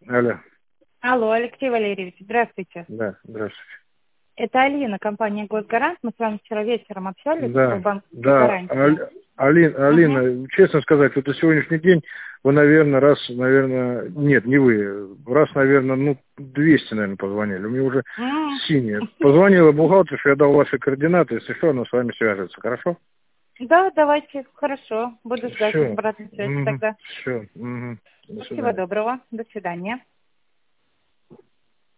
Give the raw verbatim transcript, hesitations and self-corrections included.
Алло. Алло, Алексей Валерьевич, здравствуйте. Да, здравствуйте. Это Алина, компания «Госгарант». Мы с вами вчера вечером общались по Да, банковской да. гарантии. Аль- Алина, Алина, Угу. честно сказать, вот на сегодняшний день вы, наверное, раз, наверное, нет, не вы, раз, наверное, ну, двести, наверное, позвонили. У меня уже синие. Позвонила бухгалтерша, я дал ваши координаты, если что, она с вами свяжется, хорошо? Да, давайте, хорошо. Буду ждать Все. обратной связи тогда. Все. До Всего свидания. доброго. До свидания.